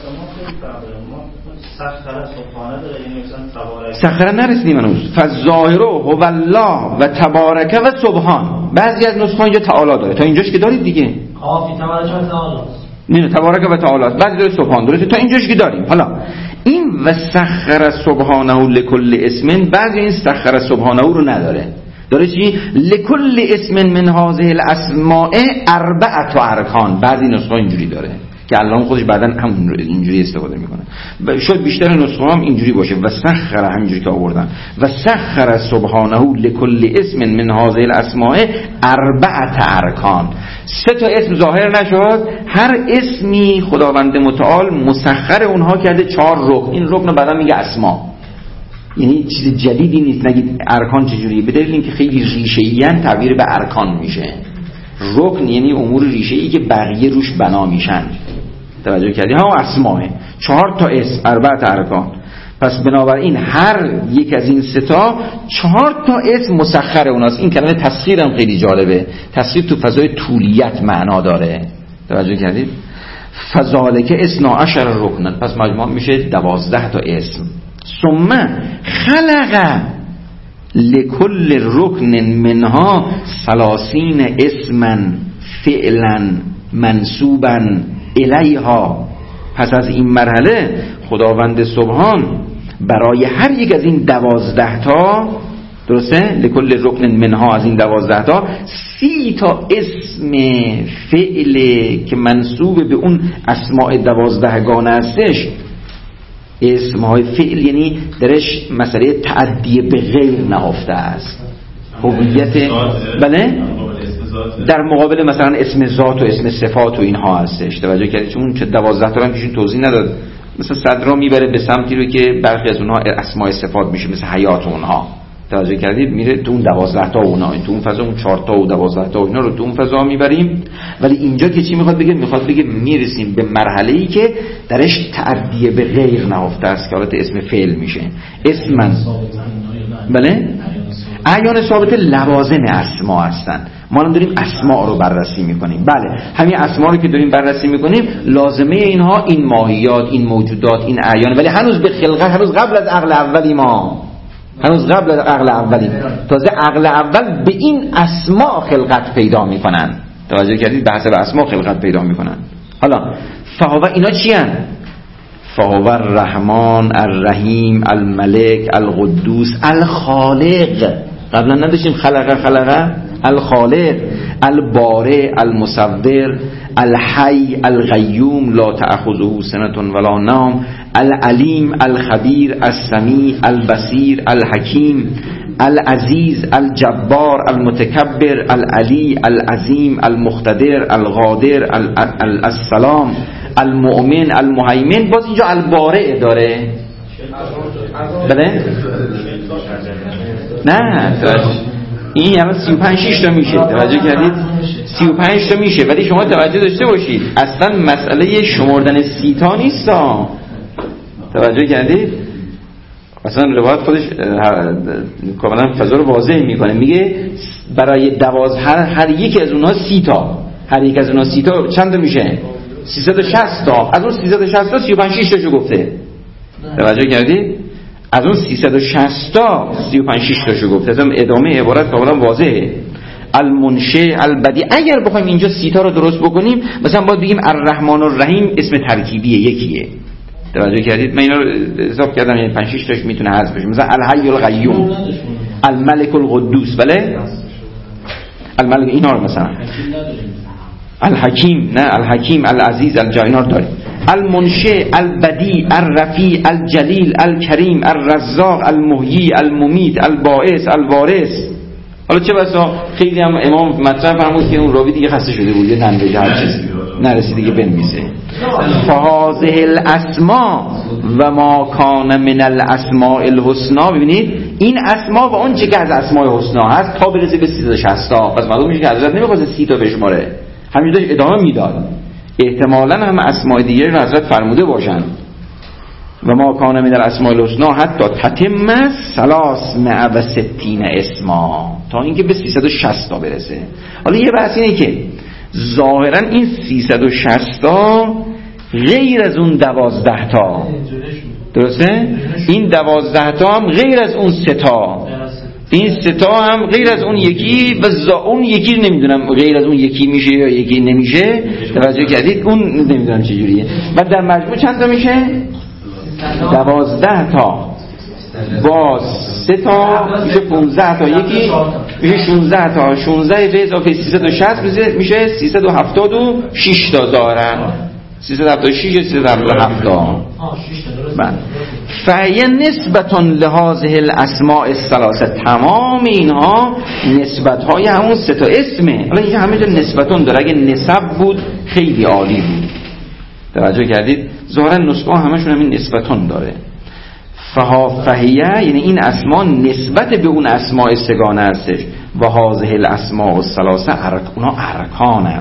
سخره نرسیدیم هنوز. فالظاهر هو الله و تبارک و سبحان. بعضی از نسخه اینجا تعالی داره، تا اینجاش که دارید دیگه کافی تبارک و تعالی نه، تبارک و تعالی بعضی داره سبحان درسته، تا اینجاش که داریم. حالا این و سخر سبحانه لکل اسم، بعضی این سخر سبحانه رو نداره، داره چی؟ لکل اسم من هذه الاسماء اربعه ارکان. بعضی نسخه اینجوری داره که الله خودش بعداً همون اینجوری استفاده میکنه. شاید بیشتر نسخه هم اینجوری باشه و سخر همینجوری که آوردن و سخر سبحانه لکل اسم من هذه الاسماء اربعه ارکان. سه تا اسم ظاهر نشد، هر اسمی خداوند متعال مسخر اونها کرده 4 رکن. این رکن بعداً میگه اسما، یعنی چیز جدیدی نیست. نگید ارکان چجوریه، به دلیل اینکه خیلی ریشه‌ای ان تعبیر به ارکان میشه. رکن یعنی امور ریشه‌ای که بقیه روش بنا میشن. توجه کردی؟ ها اسماء 4 تا اسم، 4 ارکان. پس بنابراین هر یک از این 3 تا 4 تا اسم مسخر اوناست. این کلمه تسخیر هم خیلی جالبه. تسخیر تو فضای طولیت معنا داره. توجه کردید؟ فذالک 12 رکن، پس مجموع میشه 12 تا اسم. ثم خلق لكل رکن منها 30 اسما فعلا منصوبا الیها. پس از این مرحله خداوند سبحان برای هر یک از این 12 تا، درسته؟ لکل رکن منها، از این 12 تا 30 تا اسم فعل که منصوب به اون اسماء 12 گانه هستش. اسمهای فعل یعنی درش مسئله تعدی به غیر نهفته است. هویت بله در مقابل مثلا اسم ذات و اسم صفات و اینها هستش. توجه کردید؟ چون 12 تا هم کشون توضیح نداد. مثلا صدرا میبره به سمتی رو که برخی از اونها اسماء صفات میشه، مثل حیات اونها. توجه کردید؟ میره تو اون 12 تا اونها، تو اون فضا اون 4 تا و 12 تا اینا رو تو اون فضا میبریم. ولی اینجا که چی میخواد بگه؟ میخواد بگه میرسیم به مرحله‌ای که درش تعدیه به غیر نهفته است که حالت اسم فعل میشه. اسمن بله اعیان ثابت لوازم اسما هستن. ما الان داریم اسما رو بررسی میکنیم. بله همین اسما رو که داریم بررسی میکنیم لازمه اینها این ماهیات، این موجودات، این اعیان، ولی هنوز به خلقت، هنوز قبل از عقل اولی ما، هنوز قبل از عقل اولی، تازه عقل اول به این اسما خلقت پیدا میکنن. توجه کردید؟ به حسب اسما خلقت پیدا میکنن. حالا فهو اینا چی هن؟ فهو الرحمن الرحیم الملک القدوس الخالق. قبلا نداشتیم خلق الخالق، البارئ المصور الحی القیوم لا تأخذه سنة ولا نوم، العلیم الخبیر السمیع البصیر الحکیم العزیز الجبار المتکبر العلی العظیم المقتدر القادر السلام المؤمن المهیمن. باز اینجا البارئ داره. بله؟ نه این الان 35-6 تا میشه، توجه کردید؟ 35 تا میشه، ولی شما توجه داشته باشید اصلا مسئله شمردن 30 تا نیست. توجه کردید؟ اصلا روایت خودش کاملا فضا رو واضح میکنه، میگه برای 12 هر یک از اونها 30 تا، هر یک از اونها 30 تا چند تا میشه؟ 360 تا. از اون 360 تا 35-6 تاشو گفته. توجه کردید؟ از اون 360 تا 35-6 تاشو گفته. اصلا ادامه عبارت کاملا واضحه. المنشئ البدیع. اگر بخوایم اینجا 30 تا رو درست بکنیم مثلا باید بگیم الرحمن الرحیم اسم ترکیبیه، یکیه. توجه کردید؟ من اینا رو حساب کردم، یعنی 5-6 تاش میتونه حذف بشه. مثلا الحی القیوم، الملک القدوس، بله الملک، اینا رو مثلا الحکیم، نه الحکیم العزیز الجاینا رو داریم. المنشئ البدیع الرفیع الجلیل الکریم الرزاق المحیی الممیت الباعث الوارث. حالا چه بسا خیلی هم امام مطرح فرمود که اون راوی دیگه خسته شده بود، یه ننبه هر چیزی نرسید دیگه بنویسه. فهذه الاسماء و ما کان من الاسماء الحسنا. ببینید این اسما و اون چه که از اسماء حسنا هست تا برسه به 360 تا. پس معلوم میشه که حضرت نمیخواد 30 تا بشماره، همینجوری ادامه میداد. احتمالاً هم اسماء دیگه رو حضرت فرموده باشن. و ما کان من الاسماء الحسنا حتی تتم 360 اسما، تا اینکه به 360 تا برسه. حالا یه بحث اینه که ظاهرا این 360 تا غیر از اون 12 تا، درسته؟ این 12 تا هم غیر از اون 3 تا، این 3 تا هم غیر از اون یکی، و اون یکی نمیدونم غیر از اون یکی میشه یا یکی نمیشه. توجه کردید؟ اون نمیدونم چه جوریه. و در مجموع چند تا میشه؟ 12 تا باز 3 تا میشه 15 تا، یکی میشه 16 تا. 16 به اضافه 360 میشه 376 تا دارن. 376 یا 377 تا. فهی نسبتون لهذه الاسماء الثلاثه. تمام اینها نسبت های همون 3 تا اسمه. حالا اینجا همه جا نسبتون داره، اگه نسب بود خیلی عالی بود. توجه کردید؟ ظاهرا نسبه همشون همین نسبتون داره. فهیه یعنی این اسما نسبت به اون اسماء سگانه هستش. و هذه الاسماء الثلاثه اونا ارکانن.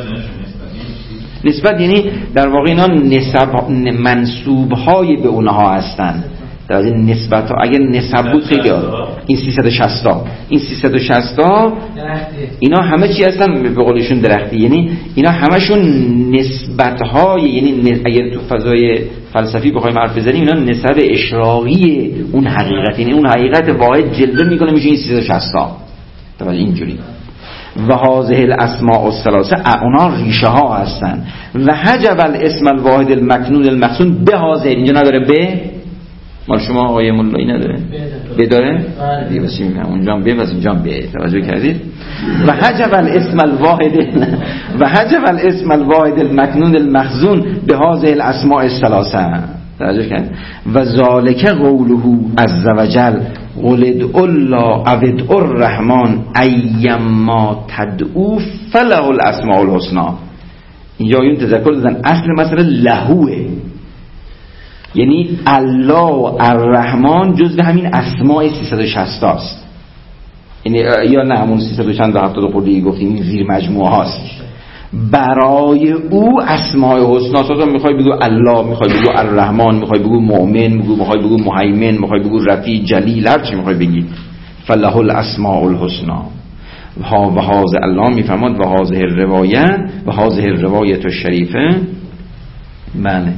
نسبت یعنی در واقع اینا منسوب های به اونها هستن. در واقع نسبت ها اگر نسب بود خیلی این 360 تا، این 360 تا اینا همه چی هستن به قولشون درختی، یعنی اینا همشون نسبت های، یعنی اگر تو فضای فلسفی بخوایم حرف بزنیم اینا نسب اشراقی اون حقیقت، یعنی اون حقیقت واحد جلوه میکنه میشه این 360 تا. توجه اینجوری. و هذه الاسماء الثلاثه اونا ریشه ها هستن. و حجب الاسم الواحد المکنون المخزون به هذه، اینجا نداره به مال شما آقای مولایی نداره؟ به داره؟ دیگه بس میگم اونجا به بس اینجا به. توجه کردید؟ و حجب الاسم الواحد و حجب الاسم الواحد المکنون المخزون به هذه الاسماء الثلاثه. توجه کردید؟ و ذالک قوله عز وجل قل ادعوا الله او ادعوا الرحمن ایما تدعوا فله الاسماء الحسنى. اینجا این تذکر دادن اصل مثلا لهوه، یعنی الله و الرحمن جزء همین اسماء 360 است. یعنی یا نه همون 370 خورده گفتیم این زیر مجموعه هاست. برای او اسماء حسنا هست. میخوای بگو الله، میخوای بگو الرحمن، میخوای بگو مؤمن، میخوای بگو مهیمن، میخوای بگو رفیع جلیل، هر چی میخوای بگی فله الاسماء الحسنى. و هذا الله میفرماد و هذه الروایه و هذه الروایه الشریفه. معنی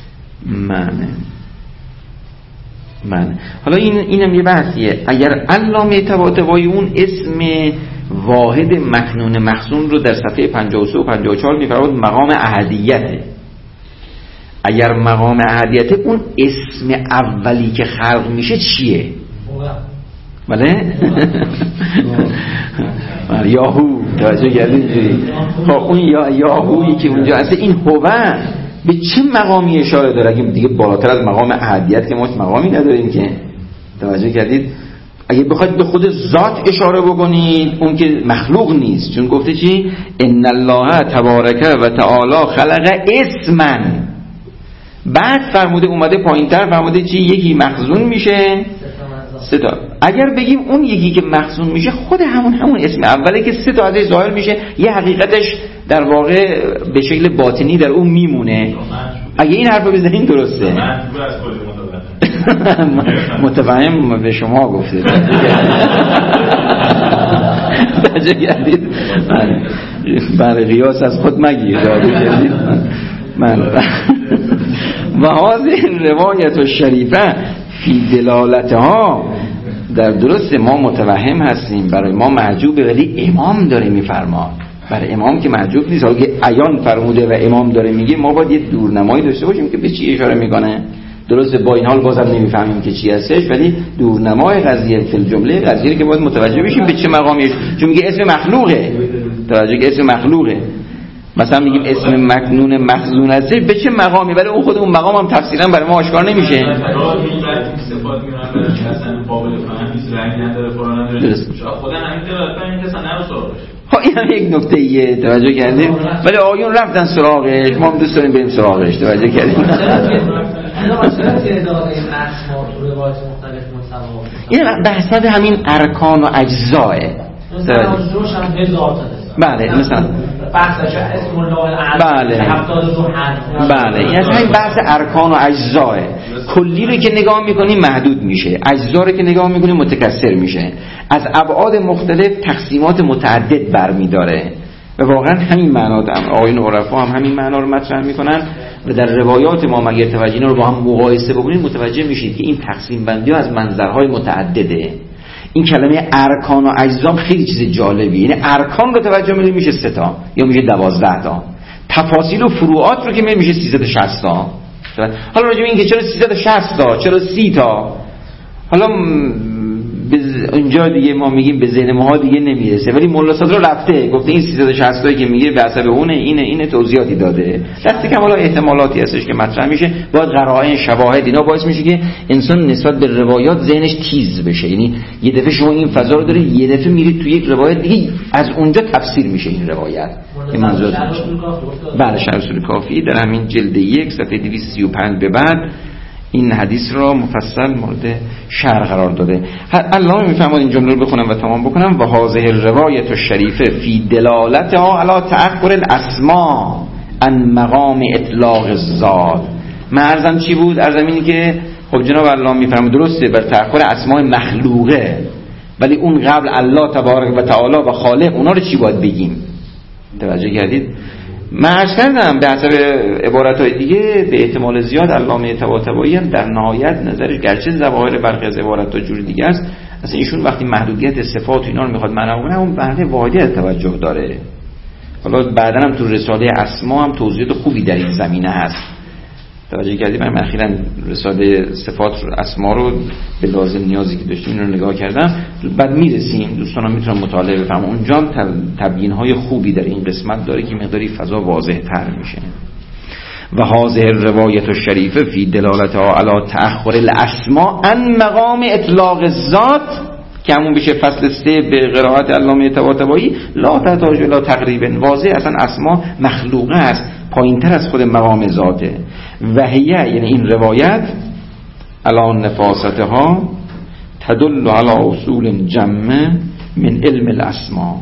حالا اینم یه بحثیه. اگر علامه طباطبایی اون اسم واحد مکنون مخزون رو در صفحه 53 و 54 میفرماد مقام احدیته. اگر مقام احدیته اون اسم اولی که خلق میشه چیه؟ بله یاهو توجه کردید. خب اون یاهویی که اونجا هست، این هوه به چه مقامی اشاره داره؟ اگه دیگه بالاتر از مقام احدیت که ما مقامی نداریم که، توجه کردید؟ اگه بخواید به خود ذات اشاره بکنید اون که مخلوق نیست، چون گفته چی؟ ان الله تبارک و تعالی خلق اسما. بعد فرموده اومده پایینتر فرموده چی؟ یکی مخزون میشه سه تا. اگر بگیم اون یکی که مخزون میشه خود همون اسم اوله که سه تا ازش ظاهر میشه، یه حقیقتش در واقع به شکل باطنی در اون میمونه. اگه این حرف رو بزنین درسته. متفهم به شما گفته درجه گردید. برای قیاس از خود مگیر و هذه روایت الشریفه فی دلالتها، در درست ما متوهم هستیم، برای ما معجوبه، ولی امام داره میفرما. برای امام که معجوب نیست، اگه عیان فرموده و امام داره میگه ما باید یه دورنمایی داشته باشیم که به چی اشاره میکنه. درسته با این حال بازم نمیفهمیم که چی هستش، ولی دورنمای قضیه فی الجمله قضیه که باید متوجه بشیم به چه مقامیش، چون میگه اسم مخلوقه. توجه که اسم مخلوقه، مثلا میگیم اسم مکنون مخزون هست به چه مقامی، ولی اون خود اون مقام هم تفسیرا برای ما آشکار نمیشه. صفات میرن اصلا قابل فهم نیست، رنگ نداره، قرآن نداره، خدا همین داره این کسا نرو سراغش. این هم یک نکته ایه، توجه کردیم؟ ولی آیون رفتن سراغش، ما هم دوست داریم بریم سراغش. توجه کردیم؟ این بحث همین ارکان و اجزاه. بله مثلا بحثش اسم الله الاعظم، بله 72 حرف، بله این همین بحث ارکان و اجزاه. کلی رو که نگاه میکنیم محدود میشه، اجزا رو که نگاه میکنیم متکثر میشه، از ابعاد مختلف تقسیمات متعدد برمیداره و واقعا همین معنا دارن. آقایون عرفا هم همین معنا رو مطرح میکنن و در روایات ما مگر توجه رو با هم مقایسه بکنید متوجه میشید که این تقسیم بندی ها از منظرهای متعدده. این کلمه ارکان و اجزا خیلی چیز جالبیه، یعنی ارکان رو توجه می‌کنید میشه 3 تا یا میشه 12 تا، تفاصیل و فروعات رو که میشه 360 تا. حالا راجع به این که چرا 360 تا، چرا 30 تا، حالا اونجا دیگه ما میگیم به ذهن ما دیگه نمیرسه، ولی مولا صدر رفته گفته این 360 تایی که میگه به حسب اونه اینه توضیحاتی داده. دست کم حالا احتمالاتی هستش که مطرح میشه، باید قرائن شواهد اینا باعث میشه که انسان نسبت به روایات ذهنش تیز بشه. یعنی یه دفعه شما این فضا رو داره، یه دفعه میرید تو یک روایت دیگه از اونجا تفسیر میشه این روایت. این منظور بله شرح اصول کافی در همین جلد 1 صفحه 235 به بعد این حدیث را مفصل مورد شرح قرار داده. الله میفهمد این جمله رو بخونم و تمام بکنم. و هذه الروایت الشریفه فی دلالتها علی تأخر الاسماء عن مقام اطلاق الذات. من عرضم چی بود؟ عرضم اینی که خب جناب الله میفهمد درسته بر تأخر اسماء مخلوقه، ولی اون قبل الله تبارک و تعالی و خالق اونا رو چی باید بگیم؟ توجه کردید؟ من عرض کردم به حسب عبارت‌های دیگه به احتمال زیاد علامه طباطبایی هم در نهایت نظرش گرچه ظواهر برخی از عبارت‌ها جور دیگه است، اصلا ایشون وقتی محدودیت صفات و اینا رو میخواد معنا کنه اون بحث واحدیت توجه داره. حالا بعداً هم تو رساله اسما هم توضیحات خوبی در این زمینه هست. توجه کردید؟ من اخیراً رساله صفات اسما رو به لازم نیازی که داشتیم این رو نگاه کردم، بعد میرسیم دوستان میتونن مطالعه بفرمایید. اونجا تبیین‌های خوبی در این قسمت داره که مقداری فضا واضح‌تر میشه. و هذه الروایت الشریفه فی دلالتها علی تأخر الاسماء عن مقام اطلاق الذات که همون بشه فصل 3 به قرائت علامه طباطبایی. لا تحتاج الی تقریبا، واضح اصلا اسما مخلوقه است، پایین‌تر از خود مقام ذاته. و هی یعنی این روایت علی نفاستها تدل علی اصول جمع من علم الاسماء.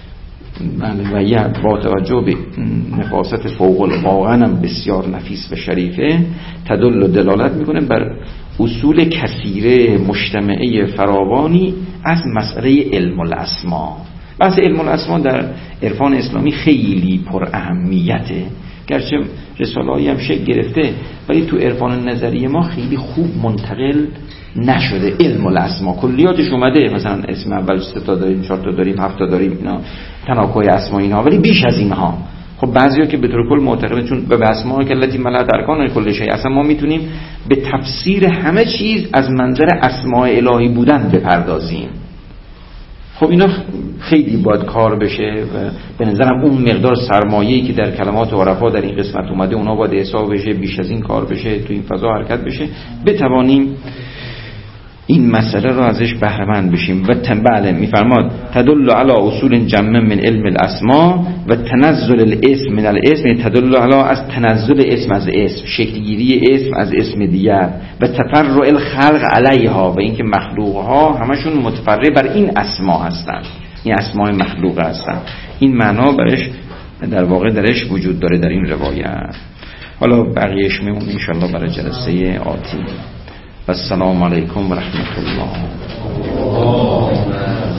و یا با توجه به نفاست فوق الواقع بسیار نفیس و شریفه تدل و دلالت میکنه بر اصول کثیره مجتمعه فراوانی از مسئله علم الاسماء. بحث علم الاسماء در عرفان اسلامی خیلی پر اهمیته، گرچه رساله‌ای هم شکل گرفته ولی تو عرفان نظری ما خیلی خوب منتقل نشده. علم الاسماء کلیاتش اومده، مثلا اسم اول 3 تا داریم، 4 تا داریم، 7 تا داریم، اینا تناکوی اسما اینها، ولی بیش از اینها خب بعضیا که به طور کل معتقدن چون به اسماء التي ملأت ارکان کل شیء، اصلا ما میتونیم به تفسیر همه چیز از منظر اسماء الهی بودن بپردازیم. خب اینا خیلی باید کار بشه و به نظرم اون مقدار سرمایه‌ای که در کلمات عرفا در این قسمت اومده اونا باید حساب بشه، بیش از این کار بشه، تو این فضا حرکت بشه، بتوانیم این مسئله رو ازش بهره مند بشیم. و بله میفرماد تدل علی اصول جمع من علم الاسماء و تنزل الاسم من الاسم، تدل علی از تنزل اسم از اسم، شکلگیری اسم از اسم دیگر، و تفرع الخلق علیها، و اینکه مخلوقها همشون متفرع بر این اسما هستند، این اسماء مخلوقه هستند. این معنا برش در واقع درش وجود داره در این روایت. حالا بقیه‌اش میمونه ان شاء الله برای جلسه آتی. السلام علیکم و رحمت الله.